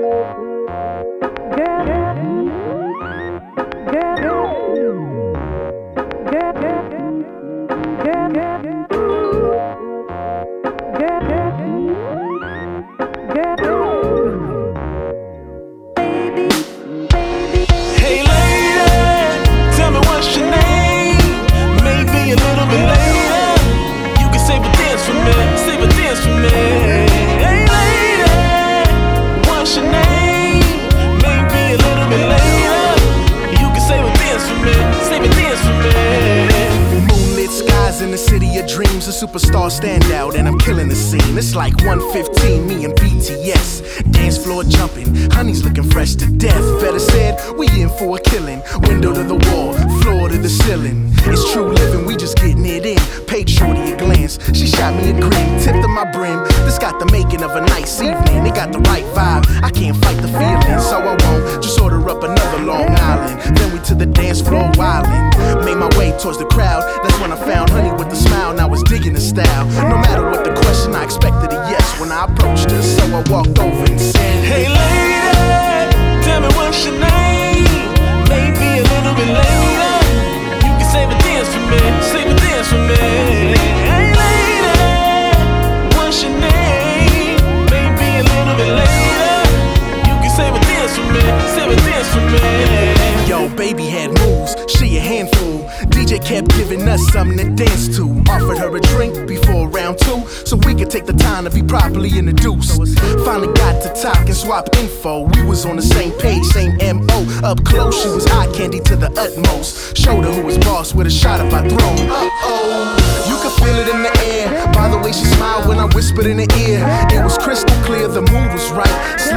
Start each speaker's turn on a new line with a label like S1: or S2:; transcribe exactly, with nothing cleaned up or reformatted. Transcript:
S1: In the city of dreams, a superstar standout, and I'm killing the scene. It's like one fifteen, me and B T S. Dance floor jumping, honey's looking fresh to death. Better said, we in for a killing. Window to the wall, floor to the ceiling. It's true living, we just getting it in. Paid shorty a glance, she shot me a grin. Tip to my brim, this got the making of a nice evening. It got the right vibe, I can't fight the feeling. So I won't just order up another Long Island. Then we to the dance floor wildin'. Made my way towards the crowd, that's when I found honey with the smile. Now I was digging the style. No matter what the question, I expected a yes when I approached her. So I walked over and said,
S2: hey lady, tell me what's your name. Maybe a little bit later, you can save a dance for me, save a dance for me. Hey lady, what's your name? Maybe a little bit later, you can save a dance for me, save a dance for me.
S1: Yo, baby had moves, she a handful. D J kept giving us something to dance to. Offered her a drink before round two, so we could take the time to be properly introduced. Finally got to talk and swap info. We was on the same page, same M O. Up close, she was eye candy to the utmost. Showed her who was boss with a shot up our throne. Uh-oh, you could feel it in the air. By the way she smiled when I whispered in her ear, it was crystal clear, the mood was right.